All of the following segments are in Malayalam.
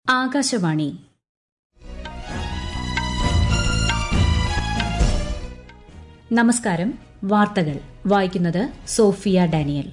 ആകാശവാണി നമസ്കാരം. വാർത്തകൾ വായിക്കുന്നത് സോഫിയ ഡാനിയൽ.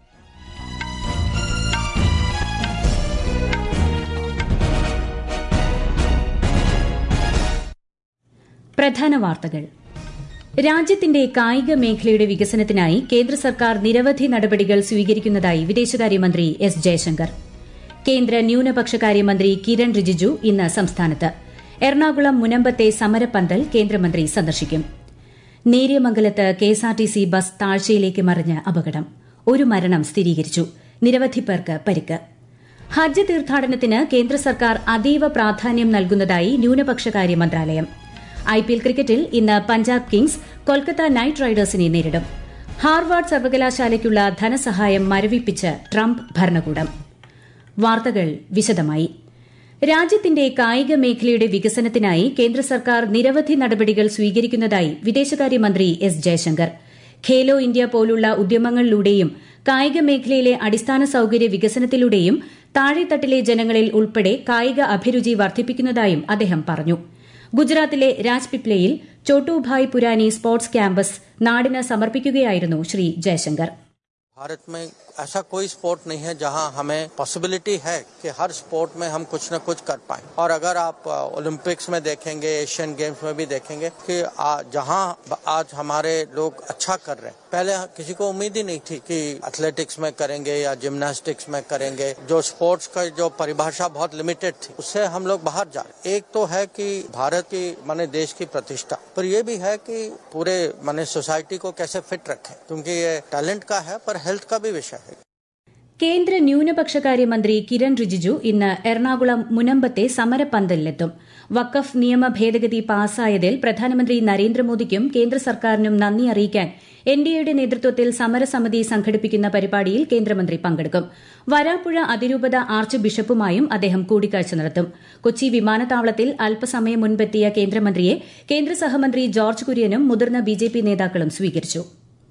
പ്രധാന വാർത്തകൾ. രാജ്യത്തിന്റെ കായിക മേഖലയുടെ വികസനത്തിനായി കേന്ദ്ര സർക്കാർ നിരവധി നടപടികൾ സ്വീകരിക്കുന്നതായി വിദേശകാര്യമന്ത്രി എസ് ജയശങ്കർ. കേന്ദ്ര ന്യൂനപക്ഷകാര്യമന്ത്രി കിരൺ റിജിജു ഇന്ന് സംസ്ഥാനത്ത്. എറണാകുളം മുനമ്പത്തെ സമരപ്പന്തൽ കേന്ദ്രമന്ത്രി സന്ദർശിക്കും. നേര്യമംഗലത്ത് കെഎസ്ആർടിസി ബസ് താഴ്ചയിലേക്ക് മറിഞ്ഞ് അപകടം. ഒരു മരണം സ്ഥിരീകരിച്ചു. നിരവധി പേർക്ക് പരിക്ക്. ഹജ്ജ് തീർത്ഥാടനത്തിന് കേന്ദ്ര സർക്കാർ അതീവ പ്രാധാന്യം നൽകുന്നതായി ന്യൂനപക്ഷകാര്യ മന്ത്രാലയം. ഐപിഎൽ ക്രിക്കറ്റിൽ ഇന്ന് പഞ്ചാബ് കിങ്സ് കൊൽക്കത്ത നൈറ്റ് റൈഡേഴ്സിനെ നേരിടും. ഹാർവാർഡ് സർവകലാശാലയ്ക്കുള്ള ധനസഹായം മരവിപ്പിച്ച് ട്രംപ് ഭരണകൂടം. വാർത്തകൾ വിശദമായി. രാജ്യത്തിന്റെ കായിക മേഖലയുടെ വികസനത്തിനായി കേന്ദ്ര സർക്കാർ നിരവധി നടപടികൾ സ്വീകരിക്കുന്നതായി വിദേശകാര്യമന്ത്രി എസ് ജയശങ്കർ. ഖേലോ ഇന്ത്യ പോലുള്ള ഉദ്യമങ്ങളിലൂടെയും കായിക മേഖലയിലെ അടിസ്ഥാന സൌകര്യ വികസനത്തിലൂടെയും താഴെത്തട്ടിലെ ജനങ്ങളിൽ ഉൾപ്പെടെ കായിക അഭിരുചി വർദ്ധിപ്പിക്കുന്നതായും അദ്ദേഹം പറഞ്ഞു. ഗുജറാത്തിലെ രാജ്പിപ്ലയിൽ ചോട്ടുഭായ് പുരാനി സ്പോർട്സ് ക്യാമ്പസ് നാടിന് സമർപ്പിക്കുകയായിരുന്നു ശ്രീ ജയശങ്കർ. भारत में ऐसा कोई स्पोर्ट नहीं है जहां हमें पॉसिबिलिटी है कि हर स्पोर्ट में हम कुछ न कुछ कर पाएं। और अगर आप ओलंपिक्स में देखेंगे, एशियन गेम्स में भी देखेंगे कि जहां आज हमारे लोग अच्छा कर रहे हैं, पहले किसी को उम्मीद ही नहीं थी कि एथलेटिक्स में करेंगे या जिम्नास्टिक्स में करेंगे. जो स्पोर्ट्स का जो परिभाषा बहुत लिमिटेड थी, उससे हम लोग बाहर जा रहे. एक तो है कि भारत की माने देश की प्रतिष्ठा, पर ये भी है कि पूरे माने सोसाइटी को कैसे फिट रखें, क्योंकि ये टैलेंट का है पर हेल्थ का भी विषय है. കേന്ദ്ര ന്യൂനപക്ഷകാര്യമന്ത്രി കിരൺ റിജിജു ഇന്ന് എറണാകുളം മുനമ്പത്തെ സമരപ്പന്തലിലെത്തും. വഖഫ് നിയമ ഭേദഗതി പാസായതിൽ പ്രധാനമന്ത്രി നരേന്ദ്രമോദിക്കും കേന്ദ്ര സർക്കാരിനും നന്ദി അറിയിക്കാൻ എൻഡിഎയുടെ നേതൃത്വത്തിൽ സമരസമിതി സംഘടിപ്പിക്കുന്ന പരിപാടിയിൽ കേന്ദ്രമന്ത്രി പങ്കെടുക്കും. വരാപ്പുഴ അതിരൂപത ആർച്ച് ബിഷപ്പുമായും അദ്ദേഹം കൂടിക്കാഴ്ച നടത്തും. കൊച്ചി വിമാനത്താവളത്തിൽ അല്പസമയം മുൻപെത്തിയ കേന്ദ്രമന്ത്രിയെ കേന്ദ്ര സഹമന്ത്രി ജോർജ് കുര്യനും മുതിർന്ന ബിജെപി നേതാക്കളും സ്വീകരിച്ചു.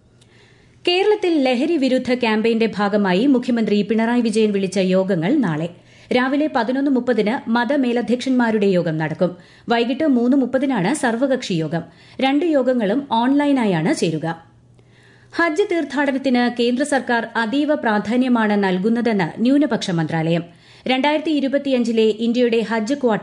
കേരളത്തിൽ ലഹരി വിരുദ്ധ ക്യാമ്പയിന്റെ ഭാഗമായി മുഖ്യമന്ത്രി പിണറായി വിജയൻ വിളിച്ച യോഗങ്ങൾ നാളെ രാവിലെ 11:30 മതമേലധ്യക്ഷന്മാരുടെ യോഗം നടക്കും. വൈകിട്ട് 3:30 സർവകക്ഷി യോഗം. 2 യോഗങ്ങളും ഓൺലൈനായാണ് ചേരുക. ഹജ്ജ് തീർത്ഥാടനത്തിന് കേന്ദ്ര സർക്കാർ അതീവ പ്രാധാന്യമാണ് നൽകുന്നതെന്ന് ന്യൂനപക്ഷ മന്ത്രാലയം. 2025 ഇന്ത്യയുടെ ഹജ്ജ് ക്വാട്ട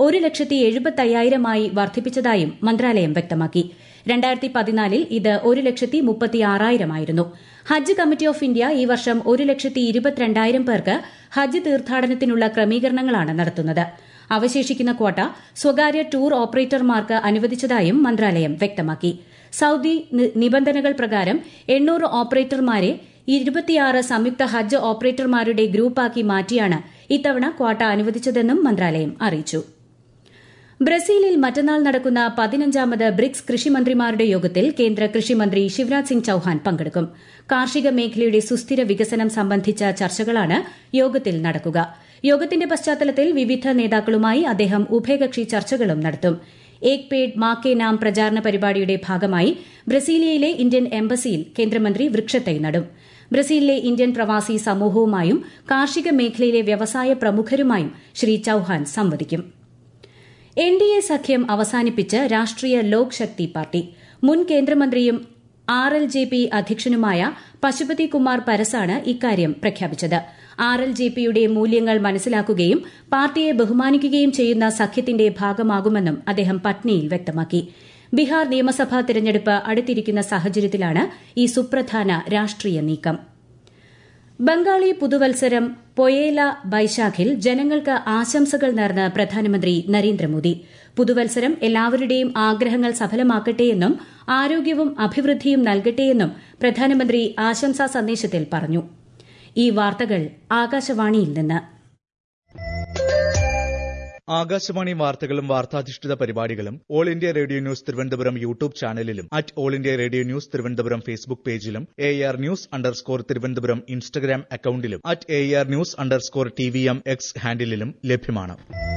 1,70,50,000 വർദ്ധിപ്പിച്ചതായും മന്ത്രാലയം വ്യക്തമാക്കി. 2014 ഇത് 1,36,000 ആയിരുന്നു. ഹജ്ജ് കമ്മിറ്റി ഓഫ് ഇന്ത്യ ഈ വർഷം 1,22,000 പേർക്ക് ഹജ്ജ് തീർത്ഥാടനത്തിനുള്ള ക്രമീകരണങ്ങളാണ് നടത്തുന്നത്. അവശേഷിക്കുന്ന ക്വാട്ട സ്വകാര്യ ടൂർ ഓപ്പറേറ്റർമാർക്ക് അനുവദിച്ചതായും മന്ത്രാലയം വ്യക്തമാക്കി. സൌദി നിബന്ധനകൾ പ്രകാരം 800 ഓപ്പറേറ്റർമാരെ 26 സംയുക്ത ഹജ്ജ് ഓപ്പറേറ്റർമാരുടെ ഗ്രൂപ്പാക്കി മാറ്റിയാണ് ഇത്തവണ ക്വാട്ട അനുവദിച്ചതെന്നും മന്ത്രാലയം അറിയിച്ചു. ബ്രസീലിൽ മറ്റന്നാൾ നടക്കുന്ന 15ാമത് ബ്രിക്സ് കൃഷിമന്ത്രിമാരുടെ യോഗത്തിൽ കേന്ദ്ര കൃഷിമന്ത്രി ശിവരാജ് സിംഗ് ചൌഹാൻ പങ്കെടുക്കും. കാർഷിക മേഖലയുടെ സുസ്ഥിര വികസനം സംബന്ധിച്ച ചർച്ചകളാണ് യോഗത്തിൽ നടക്കുക. യോഗത്തിന്റെ പശ്ചാത്തലത്തിൽ വിവിധ നേതാക്കളുമായി അദ്ദേഹം ഉഭയകക്ഷി ചർച്ചകളും നടത്തും. ഏക് പേഡ് മാ കെ നാം പ്രചാരണ പരിപാടിയുടെ ഭാഗമായി ബ്രസീലിയയിലെ ഇന്ത്യൻ എംബസിയിൽ കേന്ദ്രമന്ത്രി വൃക്ഷത്തൈ നടും. ബ്രസീലിലെ ഇന്ത്യൻ പ്രവാസി സമൂഹവുമായും കാർഷിക മേഖലയിലെ വ്യവസായ പ്രമുഖരുമായും ശ്രീ ചൌഹാൻ സംവദിക്കും. എൻഡിഎ സഖ്യം അവസാനിപ്പിച്ച് രാഷ്ട്രീയ ലോക് ശക്തി പാർട്ടി. മുൻ കേന്ദ്രമന്ത്രിയും ആർഎൽജെപി അധ്യക്ഷനുമായ പശുപതി കുമാർ പരസാണ് ഇക്കാര്യം പ്രഖ്യാപിച്ചത്. ആർഎൽജെപിയുടെ മൂല്യങ്ങൾ മനസ്സിലാക്കുകയും പാർട്ടിയെ ബഹുമാനിക്കുകയും ചെയ്യുന്ന സഖ്യത്തിന്റെ ഭാഗമാകുമെന്നും അദ്ദേഹം പട്നയിൽ വ്യക്തമാക്കി. ബീഹാർ നിയമസഭാ തെരഞ്ഞെടുപ്പ് അടുത്തിരിക്കുന്ന സാഹചര്യത്തിലാണ് ഈ സുപ്രധാന രാഷ്ട്രീയ നീക്കം. ബംഗാളി പുതുവത്സരം പൊയേല ബൈശാഖിൽ ജനങ്ങൾക്ക് ആശംസകൾ നേർന്ന് പ്രധാനമന്ത്രി നരേന്ദ്രമോദി. പുതുവത്സരം എല്ലാവരുടെയും ആഗ്രഹങ്ങൾ സഫലമാക്കട്ടെയെന്നും ആരോഗ്യവും അഭിവൃദ്ധിയും നൽകട്ടെയെന്നും പ്രധാനമന്ത്രി ആശംസാ സന്ദേശത്തിൽ പറഞ്ഞു. ഈ വാർത്തകൾ ആകാശവാണിയിൽ നിന്ന്. ആകാശവാണി വാർത്തകളും വാർത്താധിഷ്ഠിത പരിപാടികളും all India radio news Thiruvananthapuram YouTube ചാനലിലും all India radio news Thiruvananthapuram Facebook പേജിലും AR News_ തിരുവനന്തപുരം ഇൻസ്റ്റഗ്രാം അക്കൌണ്ടിലും AR News_TVM X ഹാൻഡിലും ലഭ്യമാണ്.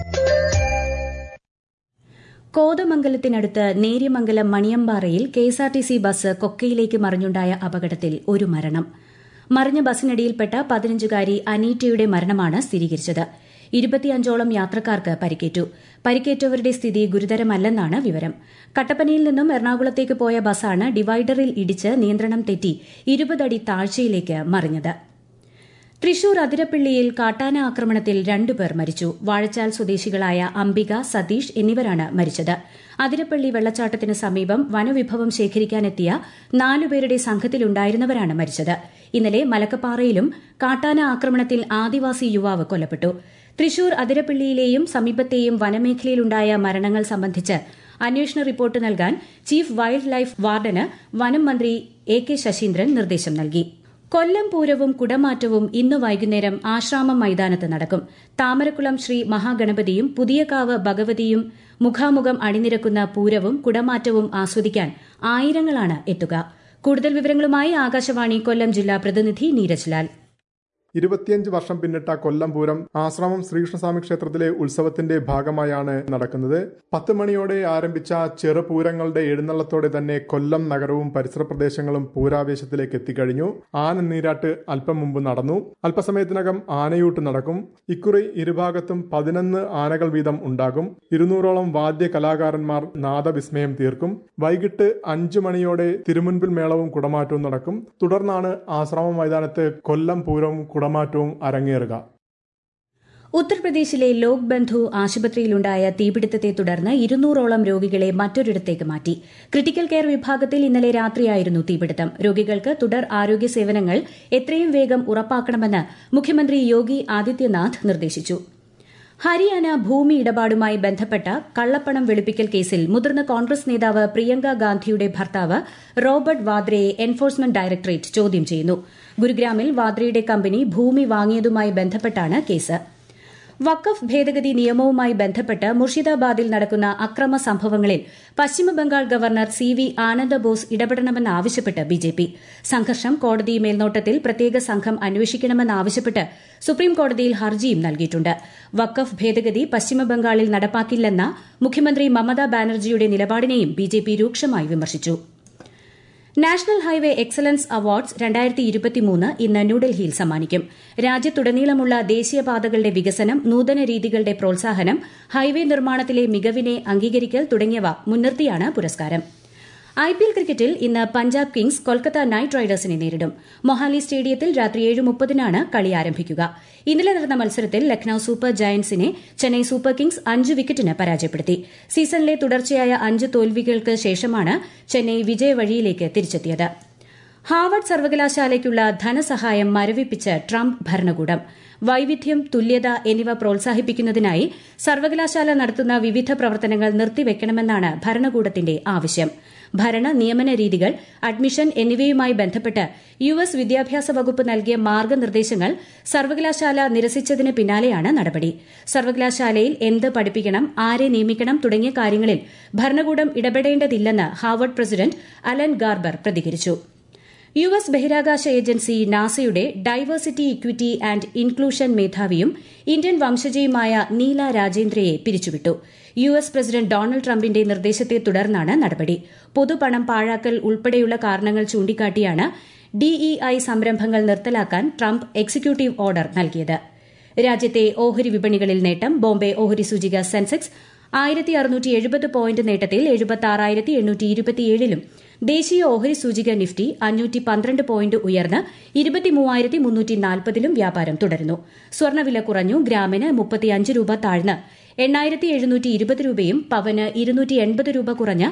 കോതമംഗലത്തിനടുത്ത് നേര്യമംഗലം മണിയമ്പാറയിൽ കെഎസ്ആർടിസി ബസ് കൊക്കയിലേക്ക് മറിഞ്ഞുണ്ടായ അപകടത്തിൽ ഒരു മരണം. മറിഞ്ഞ ബസിനടിയിൽപ്പെട്ട 15-കാരി അനീറ്റയുടെ മരണമാണ് സ്ഥിരീകരിച്ചത്. 25ഓളം യാത്രക്കാർക്ക് പരിക്കേറ്റു. പരിക്കേറ്റവരുടെ സ്ഥിതി ഗുരുതരമല്ലെന്നാണ് വിവരം. കട്ടപ്പനയിൽ നിന്നും എറണാകുളത്തേക്ക് പോയ ബസ്സാണ് ഡിവൈഡറിൽ ഇടിച്ച് നിയന്ത്രണം തെറ്റി 20 അടി താഴ്ചയിലേക്ക് മറിഞ്ഞത്. തൃശൂർ അതിരപ്പിള്ളിയിൽ കാട്ടാന ആക്രമണത്തിൽ 2 പേർ മരിച്ചു. വാഴച്ചാൽ സ്വദേശികളായ അംബിക, സതീഷ് എന്നിവരാണ് മരിച്ചത്. അതിരപ്പള്ളി വെള്ളച്ചാട്ടത്തിന് സമീപം വനവിഭവം ശേഖരിക്കാനെത്തിയ 4 പേരുടെ സംഘത്തിലുണ്ടായിരുന്നവരാണ് മരിച്ചത്. ഇന്നലെ മലക്കപ്പാറയിലും കാട്ടാന ആക്രമണത്തിൽ ആദിവാസി യുവാവ് കൊല്ലപ്പെട്ടു. തൃശൂർ അതിരപ്പിള്ളിയിലെയും സമീപത്തെയും വനമേഖലയിലുണ്ടായ മരണങ്ങൾ സംബന്ധിച്ച് അന്വേഷണ റിപ്പോർട്ട് നൽകാൻ ചീഫ് വൈൽഡ് ലൈഫ് വാർഡന് വനം മന്ത്രി AK ശശീന്ദ്രൻ നിർദ്ദേശം നൽകി. കൊല്ലം പൂരവും കുടമാറ്റവും ഇന്ന് വൈകുന്നേരം ആശ്രാമം മൈതാനത്ത് നടക്കും. താമരക്കുളം ശ്രീ മഹാഗണപതിയും പുതിയകാവ് ഭഗവതിയും മുഖാമുഖം അണിനിരക്കുന്ന പൂരവും കുടമാറ്റവും ആസ്വദിക്കാൻ ആയിരങ്ങളാണ് എത്തുക. കൂടുതൽ വിവരങ്ങളുമായി ആകാശവാണി കൊല്ലം ജില്ലാ പ്രതിനിധി നീരജ് ലാൽ. 25 വർഷം പിന്നിട്ട കൊല്ലം പൂരം ആശ്രാമം ശ്രീകൃഷ്ണസ്വാമി ക്ഷേത്രത്തിലെ ഉത്സവത്തിന്റെ ഭാഗമായാണ് നടക്കുന്നത്. 10 മണിയോടെ ആരംഭിച്ച ചെറുപൂരങ്ങളുടെ എഴുന്നള്ളത്തോടെ തന്നെ കൊല്ലം നഗരവും പരിസര പ്രദേശങ്ങളും പൂരാവേശത്തിലേക്ക് എത്തിക്കഴിഞ്ഞു. ആന നീരാട്ട് അല്പം മുമ്പ് നടന്നു. അല്പസമയത്തിനകം ആനയൂട്ട് നടക്കും. ഇക്കുറി ഇരുഭാഗത്തും 11 ആനകൾ വീതം ഉണ്ടാകും. 200ഓളം വാദ്യ കലാകാരന്മാർ നാദവിസ്മയം തീർക്കും. വൈകിട്ട് 5 മണിയോടെ തിരുമുൻപിൽ മേളവും കുടമാറ്റവും നടക്കും. തുടർന്നാണ് ആശ്രാമം മൈതാനത്ത് കൊല്ലം പൂരവും കുടമാറ്റവും അരങ്ങേറുക. ഉത്തർപ്രദേശിലെ ലോക് ബന്ധു ആശുപത്രിയിലുണ്ടായ തീപിടുത്തത്തെ തുടർന്ന് 200ഓളം രോഗികളെ മറ്റൊരിടത്തേക്ക് മാറ്റി. ക്രിട്ടിക്കൽ കെയർ വിഭാഗത്തിൽ ഇന്നലെ രാത്രിയായിരുന്നു തീപിടുത്തം. രോഗികൾക്ക് തുടർ ആരോഗ്യ സേവനങ്ങൾ എത്രയും വേഗം ഉറപ്പാക്കണമെന്ന് മുഖ്യമന്ത്രി യോഗി ആദിത്യനാഥ് നിർദ്ദേശിച്ചു. ഹരിയാന ഭൂമി ഇടപാടുമായി ബന്ധപ്പെട്ട കള്ളപ്പണം വെളുപ്പിക്കൽ കേസിൽ മുതിർന്ന കോൺഗ്രസ് നേതാവ് പ്രിയങ്ക ഗാന്ധിയുടെ ഭർത്താവ് റോബർട്ട് വാദ്രയെ എൻഫോഴ്സ്മെന്റ് ഡയറക്ടറേറ്റ് ചോദ്യം ചെയ്യുന്നു. ഗുരുഗ്രാമിൽ വാദ്രയുടെ കമ്പനി ഭൂമി വാങ്ങിയതുമായി ബന്ധപ്പെട്ടാണ് കേസ്. വഖഫ് ഭേദഗതി നിയമവുമായി ബന്ധപ്പെട്ട് മുർഷിദാബാദിൽ നടക്കുന്ന അക്രമ സംഭവങ്ങളിൽ പശ്ചിമബംഗാൾ ഗവർണർ CV ആനന്ദബോസ് ഇടപെടണമെന്നാവശ്യപ്പെട്ട് BJP. സംഘർഷം കോടതി മേൽനോട്ടത്തിൽ പ്രത്യേക സംഘം അന്വേഷിക്കണമെന്നാവശ്യപ്പെട്ട് സുപ്രീംകോടതിയിൽ ഹർജിയും നൽകിയിട്ടുണ്ട്. വഖഫ് ഭേദഗതി പശ്ചിമബംഗാളിൽ നടപ്പാക്കില്ലെന്ന മുഖ്യമന്ത്രി മമതാ ബാനർജിയുടെ നിലപാടിനെയും BJP രൂക്ഷമായി വിമർശിച്ചു. നാഷണൽ ഹൈവേ എക്സലൻസ് അവാർഡ്സ് 2023 ഇന്ന് ന്യൂഡൽഹിയിൽ സമ്മാനിക്കും. രാജ്യത്തുടനീളമുള്ള ദേശീയപാതകളുടെ വികസനം, നൂതന രീതികളുടെ പ്രോത്സാഹനം, ഹൈവേ നിർമ്മാണത്തിലെ മികവിനെ അംഗീകരിക്കൽ തുടങ്ങിയവ മുൻനിർത്തിയാണ് പുരസ്കാരം. IPL ക്രിക്കറ്റിൽ ഇന്ന് പഞ്ചാബ് കിങ്സ് കൊൽക്കത്ത നൈറ്റ് റൈഡേഴ്സിനെ നേരിടും. മൊഹാലി സ്റ്റേഡിയത്തിൽ രാത്രി 7:30 കളി ആരംഭിക്കുക. ഇന്നലെ നടന്ന മത്സരത്തിൽ ലക്നൌ സൂപ്പർ ജയന്റ്സിനെ ചെന്നൈ സൂപ്പർ കിങ്സ് 5 വിക്കറ്റിന് പരാജയപ്പെടുത്തി. സീസണിലെ തുടർച്ചയായ 5 തോൽവികൾക്ക് ശേഷമാണ് ചെന്നൈ വിജയവഴിയിലേക്ക് തിരിച്ചെത്തിയത്. ഹാർവർഡ് സർവകലാശാലയ്ക്കുള്ള ധനസഹായം മരവിപ്പിച്ച് ട്രംപ് ഭരണകൂടം. വൈവിധ്യം, തുല്യത എന്നിവ പ്രോത്സാഹിപ്പിക്കുന്നതിനായി സർവകലാശാല നടത്തുന്ന വിവിധ പ്രവർത്തനങ്ങൾ നിർത്തിവെക്കണമെന്നാണ് ഭരണകൂടത്തിന്റെ ആവശ്യം. ഭരണ നിയമന രീതികൾ, അഡ്മിഷൻ എന്നിവയുമായി ബന്ധപ്പെട്ട് US വിദ്യാഭ്യാസ വകുപ്പ് നൽകിയ മാർഗനിർദ്ദേശങ്ങൾ സർവകലാശാല നിരസിച്ചതിന് പിന്നാലെയാണ് നടപടി. സർവകലാശാലയിൽ എന്ത് പഠിപ്പിക്കണം, ആരെ നിയമിക്കണം തുടങ്ങിയ കാര്യങ്ങളിൽ ഭരണകൂടം ഇടപെടേണ്ടതില്ലെന്ന് ഹാർവർഡ് പ്രസിഡന്റ് അലൻ ഗാർബർ പ്രതികരിച്ചു. US ബഹിരാകാശ ഏജൻസി നാസയുടെ ഡൈവേഴ്സിറ്റി, ഇക്വിറ്റി ആൻഡ് ഇൻക്ലൂഷൻ മേധാവിയും ഇന്ത്യൻ വംശജയുമായ നീല രാജേന്ദ്രയെ പിരിച്ചുവിട്ടു. US പ്രസിഡന്റ് ഡൊണാൾഡ് ട്രംപിന്റെ നിർദ്ദേശത്തെ തുടർന്നാണ് നടപടി. പൊതുപണം പാഴാക്കൽ ഉൾപ്പെടെയുള്ള കാരണങ്ങൾ ചൂണ്ടിക്കാട്ടിയാണ് DEI സംരംഭങ്ങൾ നിർത്തലാക്കാൻ ട്രംപ് എക്സിക്യൂട്ടീവ് ഓർഡർ നൽകിയത്. രാജ്യത്തെ ഓഹരി വിപണികളിൽ നേട്ടം. ബോംബെ ഓഹരി സൂചിക സെൻസെക്സ് 1670 പോയിന്റ് നേട്ടത്തിൽ 76,827ലും ദേശീയ ഓഹരി സൂചിക നിഫ്റ്റി 512 പോയിന്റ് ഉയർന്ന് 23,340ലും വ്യാപാരം തുടരുന്നു. സ്വർണ്ണവില കുറഞ്ഞു. ഗ്രാമിന് 35 രൂപ താഴ്ന്ന് 8,720 രൂപയും പവന് 280 രൂപ കുറഞ്ഞ്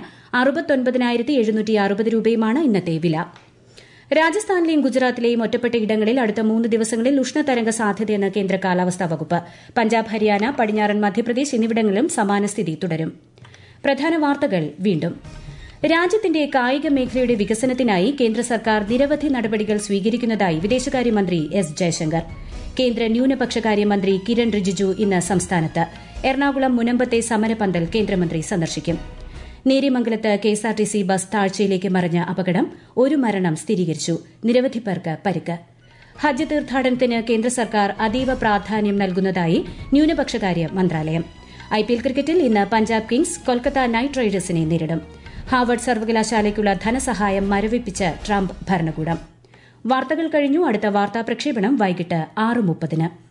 69,760 രൂപയുമാണ് ഇന്നത്തെ വില. രാജസ്ഥാനിലെയും ഗുജറാത്തിലെയും ഒറ്റപ്പെട്ട ഇടങ്ങളിൽ അടുത്ത 3 ദിവസങ്ങളിൽ ഉഷ്ണതരംഗ സാധ്യതയെന്ന് കേന്ദ്ര കാലാവസ്ഥാ വകുപ്പ്. പഞ്ചാബ്, ഹരിയാന, പടിഞ്ഞാറൻ മധ്യപ്രദേശ് എന്നിവിടങ്ങളിലും സമാന സ്ഥിതി തുടരും. പ്രധാന വാർത്തകൾ വീണ്ടും. രാജ്യത്തിന്റെ കായിക മേഖലയുടെ വികസനത്തിനായി കേന്ദ്ര സർക്കാർ നിരവധി നടപടികൾ സ്വീകരിക്കുന്നതായി വിദേശകാര്യമന്ത്രി S. ജയശങ്കർ. കേന്ദ്ര ന്യൂനപക്ഷകാര്യമന്ത്രി കിരൺ റിജിജു ഇന്ന് സംസ്ഥാനത്ത്. എറണാകുളം മുനമ്പത്തെ സമരപന്തൽ കേന്ദ്രമന്ത്രി സന്ദർശിക്കും. നേര്യമംഗലത്ത് KSRTC ബസ് താഴ്ചയിലേക്ക് മറിഞ്ഞ അപകടം, 1 മരണം സ്ഥിരീകരിച്ചു. നിരവധി പേർക്ക് പരിക്ക്. ഹജ്ജ് തീർത്ഥാടനത്തിന് കേന്ദ്ര സർക്കാർ അതീവ പ്രാധാന്യം നൽകുന്നതായി ന്യൂനപക്ഷകാര്യ മന്ത്രാലയം. IPL ക്രിക്കറ്റിൽ ഇന്ന് പഞ്ചാബ് കിങ്സ് കൊൽക്കത്ത നൈറ്റ് റൈഡേഴ്സിനെ നേരിടും. ഹാർവർഡ് സർവകലാശാലയ്ക്കുള്ള ധനസഹായം മരവിപ്പിച്ച് ട്രംപ് ഭരണകൂടം. വാർത്തകൾ കഴിഞ്ഞു. അടുത്ത വാർത്താ പ്രക്ഷേപണം വൈകിട്ട് 6:30.